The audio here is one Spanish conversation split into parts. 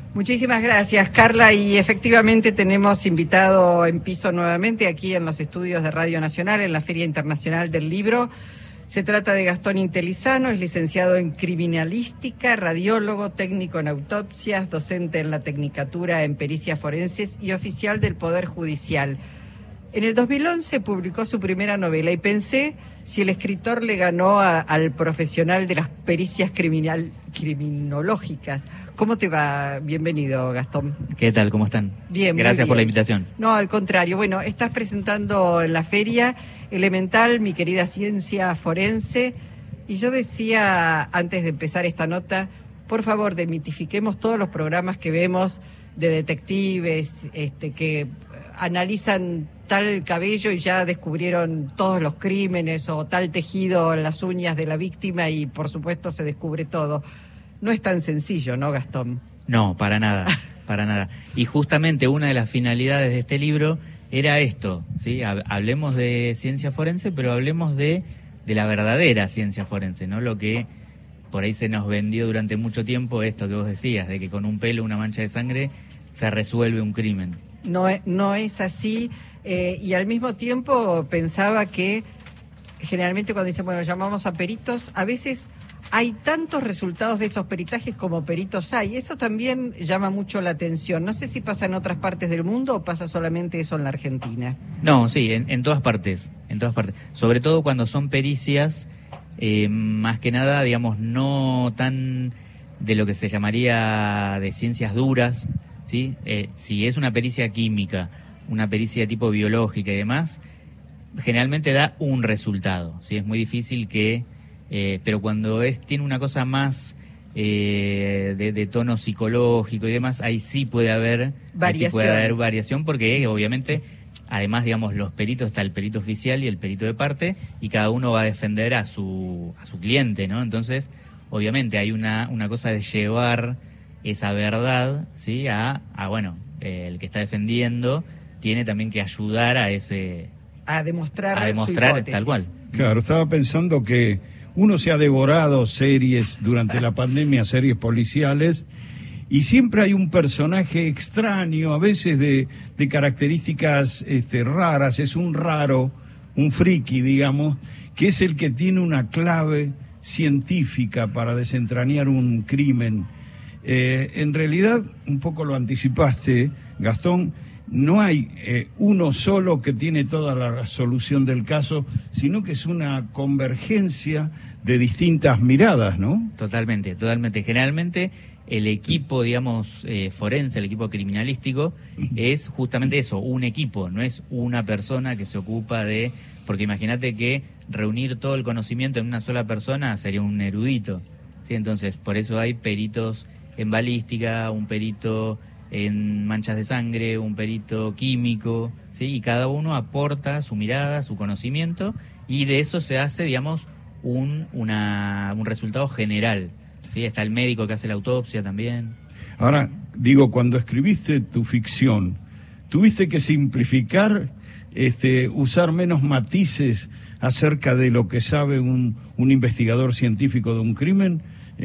Muchísimas gracias, Carla, y efectivamente tenemos invitado en piso nuevamente aquí en los estudios de Radio Nacional, en la Feria Internacional del Libro. Se trata de Gastón Intelizano, es licenciado en Criminalística, radiólogo, técnico en autopsias, docente en la Tecnicatura en Pericias Forenses y oficial del Poder Judicial. En el 2011 publicó su primera novela y pensé si el escritor le ganó al profesional de las pericias criminológicas. ¿Cómo te va? Bienvenido, Gastón. ¿Qué tal? ¿Cómo están? Bien, gracias bien por la invitación. No, al contrario. Bueno, estás presentando en la feria Elemental, mi querida ciencia forense. Y yo decía, antes de empezar esta nota, por favor, demitifiquemos todos los programas que vemos de detectives, que analizan tal cabello y ya descubrieron todos los crímenes, o tal tejido en las uñas de la víctima y por supuesto se descubre todo. No es tan sencillo, ¿no, Gastón? No, para nada, para nada. Y justamente una de las finalidades de este libro era esto, ¿sí? Hablemos de ciencia forense, pero hablemos de la verdadera ciencia forense, ¿no? Lo que por ahí se nos vendió durante mucho tiempo, esto que vos decías, de que con un pelo, una mancha de sangre, se resuelve un crimen. No es así, y al mismo tiempo pensaba que generalmente cuando dicen, bueno, llamamos a peritos, a veces hay tantos resultados de esos peritajes como peritos hay. Eso también llama mucho la atención. No sé si pasa en otras partes del mundo o pasa solamente eso en la Argentina. No, sí, en todas partes, en todas partes. Sobre todo cuando son pericias, más que nada, digamos, no tan de lo que se llamaría de ciencias duras, ¿sí? Si es una pericia química, una pericia de tipo biológica y demás, generalmente da un resultado, ¿sí? Es muy difícil que... pero cuando tiene una cosa más de tono psicológico y demás, ahí sí puede haber variación, porque obviamente, además, digamos, los peritos, está el perito oficial y el perito de parte, y cada uno va a defender a su cliente, ¿no? Entonces, obviamente hay una cosa de llevar esa verdad, ¿sí? Bueno, el que está defendiendo tiene también que ayudar a demostrar su hipótesis. Tal cual. Claro, estaba pensando que uno se ha devorado series durante la pandemia, series policiales, y siempre hay un personaje extraño, a veces de características raras, es un raro, un friki, digamos, que es el que tiene una clave científica para desentrañar un crimen. En realidad, un poco lo anticipaste, Gastón, no hay uno solo que tiene toda la solución del caso, sino que es una convergencia de distintas miradas, ¿no? Totalmente, totalmente. Generalmente el equipo, digamos, forense, el equipo criminalístico, es justamente eso, un equipo, no es una persona que se ocupa de... Porque imagínate que reunir todo el conocimiento en una sola persona sería un erudito, ¿sí? Entonces, por eso hay peritos en balística, un perito en manchas de sangre, un perito químico, ¿sí? Y cada uno aporta su mirada, su conocimiento, y de eso se hace, digamos, un resultado general, ¿sí? Está el médico que hace la autopsia también. Ahora, digo, cuando escribiste tu ficción, ¿tuviste que simplificar, usar menos matices acerca de lo que sabe un investigador científico de un crimen?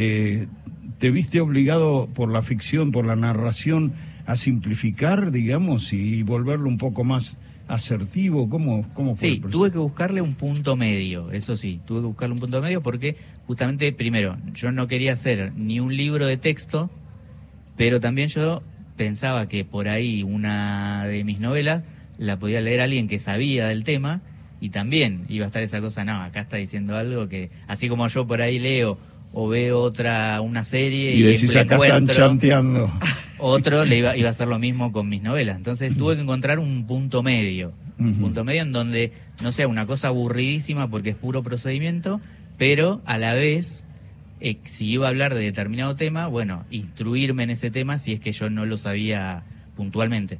¿Te viste obligado por la ficción, por la narración, a simplificar, digamos, y volverlo un poco más asertivo? ¿Cómo fue? Sí, tuve que buscarle un punto medio, eso sí, tuve que buscarle un punto medio porque justamente, primero, yo no quería hacer ni un libro de texto, pero también yo pensaba que por ahí una de mis novelas la podía leer alguien que sabía del tema y también iba a estar esa cosa, no, acá está diciendo algo que, así como yo por ahí leo o veo una serie y decís, acá están chanteando. Otro iba a hacer lo mismo con mis novelas. Entonces tuve que encontrar un punto medio. Un punto medio en donde no sea una cosa aburridísima porque es puro procedimiento, pero a la vez, si iba a hablar de determinado tema, bueno, instruirme en ese tema si es que yo no lo sabía puntualmente.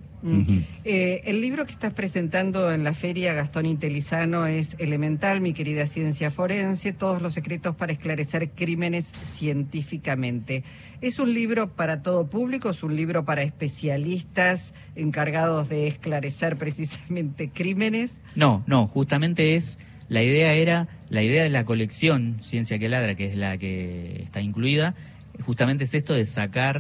El libro que estás presentando en la feria, Gastón Intelizano, es Elemental, mi querida ciencia forense, todos los secretos para esclarecer crímenes científicamente. ¿Es un libro para todo público? ¿Es un libro para especialistas encargados de esclarecer precisamente crímenes? No, justamente la idea de la colección Ciencia que Ladra, que es la que está incluida, justamente es esto de sacar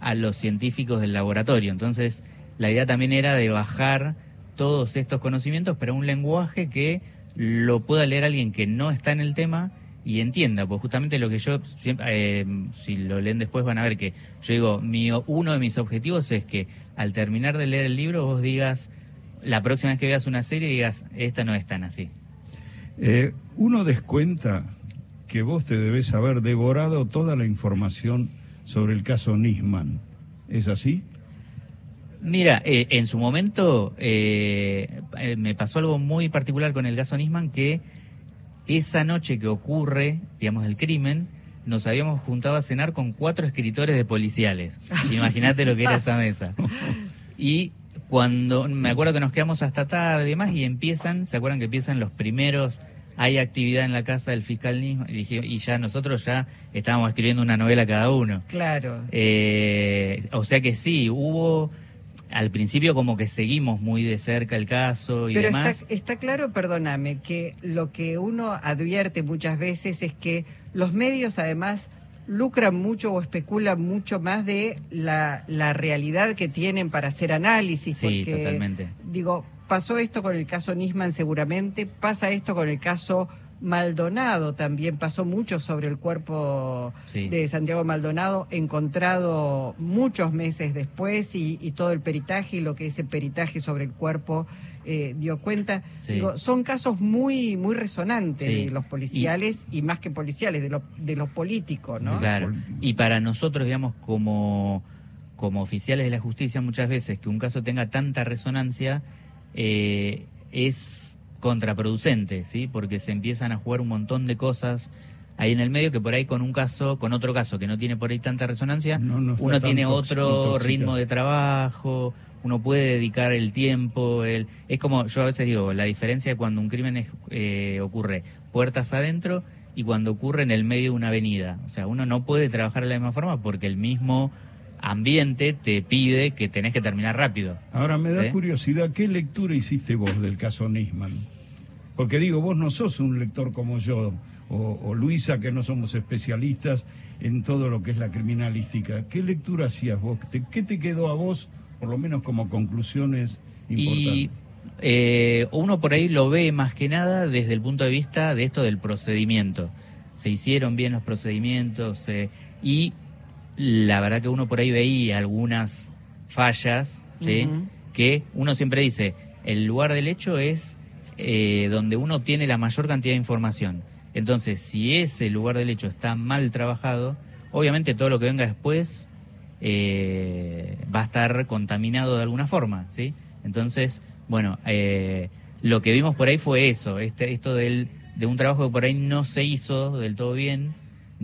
a los científicos del laboratorio. Entonces, la idea también era de bajar todos estos conocimientos, pero un lenguaje que lo pueda leer alguien que no está en el tema y entienda, pues justamente lo que yo siempre, si lo leen después van a ver que yo digo, uno de mis objetivos es que al terminar de leer el libro vos digas, la próxima vez que veas una serie digas, esta no es tan así. Uno descuenta que vos te debes haber devorado toda la información sobre el caso Nisman, ¿es así? Mira, en su momento me pasó algo muy particular con el caso Nisman, que esa noche que ocurre, digamos, el crimen, nos habíamos juntado a cenar con 4 escritores de policiales. Imagínate lo que era esa mesa. Y cuando, me acuerdo que nos quedamos hasta tarde y demás, y ¿se acuerdan que empiezan los primeros? Hay actividad en la casa del fiscal Nisman, y ya nosotros ya estábamos escribiendo una novela cada uno. Claro. O sea que sí, hubo... Al principio como que seguimos muy de cerca el caso y demás. Pero está claro, perdóname, que lo que uno advierte muchas veces es que los medios además lucran mucho o especulan mucho más de la realidad que tienen para hacer análisis. Sí, porque, totalmente. Digo, pasó esto con el caso Nisman seguramente, pasa esto con el caso Maldonado, también pasó mucho sobre el cuerpo de Santiago Maldonado, encontrado muchos meses después y todo el peritaje y lo que ese peritaje sobre el cuerpo dio cuenta. Sí. Digo, son casos muy muy resonantes de los policiales y más que policiales, de los políticos, ¿no? Claro, y para nosotros, digamos, como oficiales de la justicia, muchas veces que un caso tenga tanta resonancia es contraproducente, ¿sí? Porque se empiezan a jugar un montón de cosas ahí en el medio que por ahí con otro caso que no tiene por ahí tanta resonancia, uno tiene otro ritmo de trabajo, uno puede dedicar el tiempo, es como yo a veces digo, la diferencia de cuando un crimen ocurre puertas adentro y cuando ocurre en el medio de una avenida. O sea, uno no puede trabajar de la misma forma porque el mismo ambiente te pide que tenés que terminar rápido. Ahora me da curiosidad, ¿qué lectura hiciste vos del caso Nisman? Porque digo, vos no sos un lector como yo, o Luisa, que no somos especialistas en todo lo que es la criminalística. ¿Qué lectura hacías vos? ¿Qué te quedó a vos, por lo menos como conclusiones importantes? Y uno por ahí lo ve más que nada desde el punto de vista de esto del procedimiento. Se hicieron bien los procedimientos y la verdad que uno por ahí veía algunas fallas, ¿sí? Que uno siempre dice, el lugar del hecho es donde uno obtiene la mayor cantidad de información. Entonces, si ese lugar del hecho está mal trabajado, obviamente todo lo que venga después va a estar contaminado de alguna forma, ¿sí? Entonces, bueno, lo que vimos por ahí fue eso, esto de un trabajo que por ahí no se hizo del todo bien.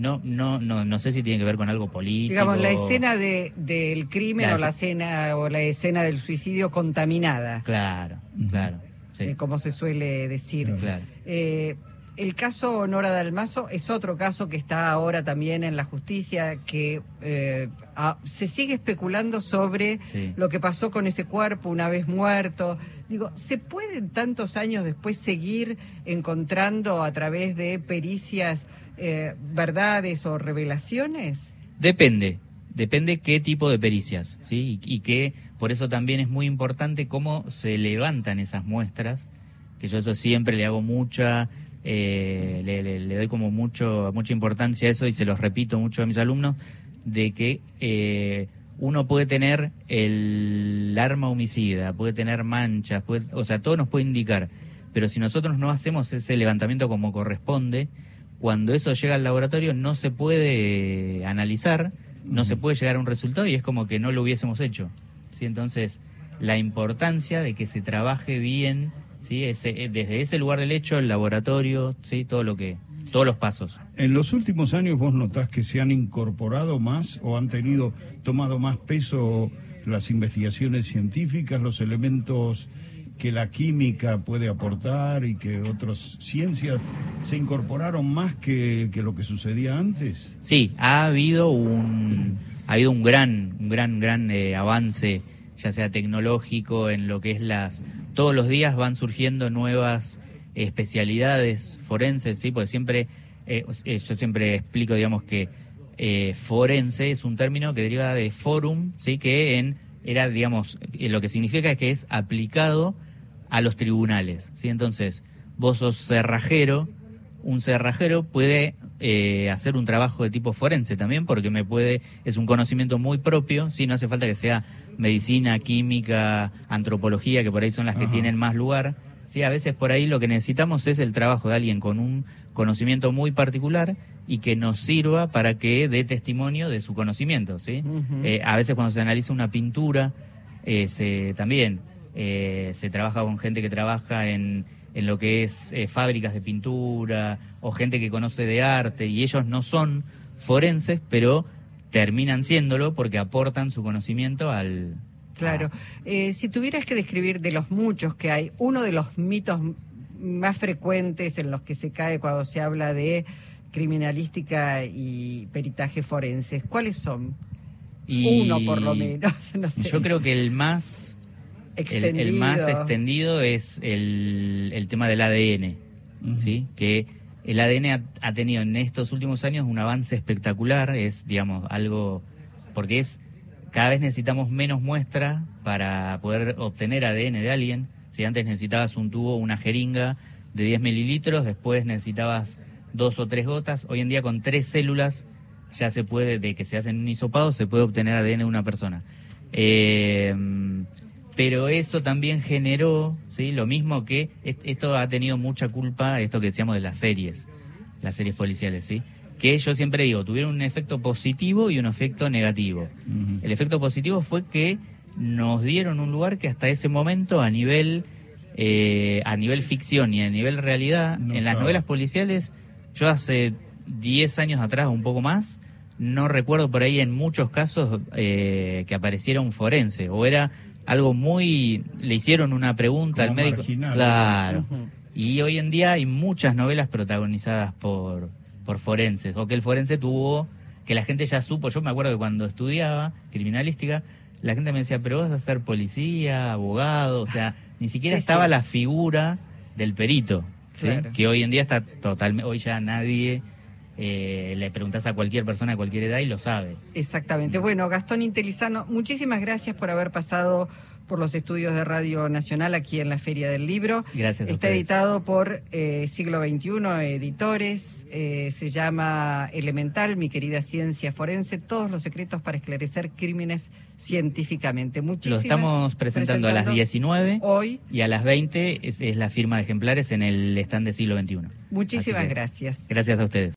No sé si tiene que ver con algo político. Digamos, la escena del crimen o la escena del suicidio contaminada. Claro. Sí. Como se suele decir. Claro. El caso Nora Dalmazo es otro caso que está ahora también en la justicia, que se sigue especulando sobre lo que pasó con ese cuerpo una vez muerto. Digo, ¿se pueden tantos años después seguir encontrando a través de pericias verdades o revelaciones? Depende qué tipo de pericias, ¿sí? Y que por eso también es muy importante cómo se levantan esas muestras, que yo eso siempre le hago le doy como mucha importancia a eso y se los repito mucho a mis alumnos, de que uno puede tener el arma homicida, puede tener manchas, o sea, todo nos puede indicar, pero si nosotros no hacemos ese levantamiento como corresponde, cuando eso llega al laboratorio no se puede analizar, no se puede llegar a un resultado y es como que no lo hubiésemos hecho, ¿sí? Entonces, la importancia de que se trabaje bien, ¿sí? Desde ese lugar del hecho, el laboratorio, ¿sí? Todos los pasos. En los últimos años vos notás que se han incorporado más o han tomado más peso las investigaciones científicas, los elementos que la química puede aportar y que otras ciencias se incorporaron más que lo que sucedía antes. Sí, ha habido un gran avance, ya sea tecnológico, en lo que es todos los días van surgiendo nuevas especialidades forenses, sí, porque siempre yo siempre explico, digamos, que forense es un término que deriva de forum, ¿sí? Que era, digamos, lo que significa es que es aplicado a los tribunales, ¿sí? Entonces, vos sos cerrajero, un cerrajero puede hacer un trabajo de tipo forense también, porque es un conocimiento muy propio, ¿sí? No hace falta que sea medicina, química, antropología, que por ahí son las que tienen más lugar, ¿sí? A veces por ahí lo que necesitamos es el trabajo de alguien con un conocimiento muy particular y que nos sirva para que dé testimonio de su conocimiento, ¿sí? A veces cuando se analiza una pintura, también se trabaja con gente que trabaja en lo que es fábricas de pintura o gente que conoce de arte, y ellos no son forenses, pero terminan siéndolo porque aportan su conocimiento al... Claro. Si tuvieras que describir de los muchos que hay, uno de los mitos más frecuentes en los que se cae cuando se habla de criminalística y peritaje forenses, ¿cuáles son? Uno por lo menos, no sé. Yo creo que el más extendido es el tema del ADN, ¿sí? Que el ADN ha tenido en estos últimos años un avance espectacular, es, digamos, algo, porque cada vez necesitamos menos muestra para poder obtener ADN de alguien. Si antes necesitabas un tubo, una jeringa de 10 mililitros, después necesitabas 2 o 3 gotas, hoy en día con 3 células ya se puede, de que se hacen un hisopado, se puede obtener ADN de una persona. Pero eso también generó, ¿sí? Lo mismo que esto ha tenido mucha culpa, esto que decíamos de las series policiales, ¿sí? Que yo siempre digo, tuvieron un efecto positivo y un efecto negativo. El efecto positivo fue que nos dieron un lugar que hasta ese momento a nivel ficción y a nivel realidad, en las novelas policiales, yo hace 10 años atrás, un poco más, no recuerdo por ahí en muchos casos que apareciera un forense, o era algo le hicieron una pregunta al médico. Marginal, claro. Y hoy en día hay muchas novelas protagonizadas por forenses, o que el forense que la gente ya supo. Yo me acuerdo que cuando estudiaba criminalística, la gente me decía, pero vos vas a ser policía, abogado, o sea, ni siquiera estaba la figura del perito, ¿sí? Claro. Que hoy en día está totalmente, hoy ya nadie le preguntás a cualquier persona a cualquier edad y lo sabe. Exactamente. Bueno, Gastón Intelizano, muchísimas gracias por haber pasado por los estudios de Radio Nacional aquí en la Feria del Libro. Gracias a Está ustedes. editado por Siglo XXI Editores, se llama Elemental, mi querida ciencia forense, todos los secretos para esclarecer crímenes científicamente. Lo estamos presentando a las 19 hoy, y a las 20 es la firma de ejemplares en el stand de Siglo XXI. Muchísimas gracias. Gracias a ustedes.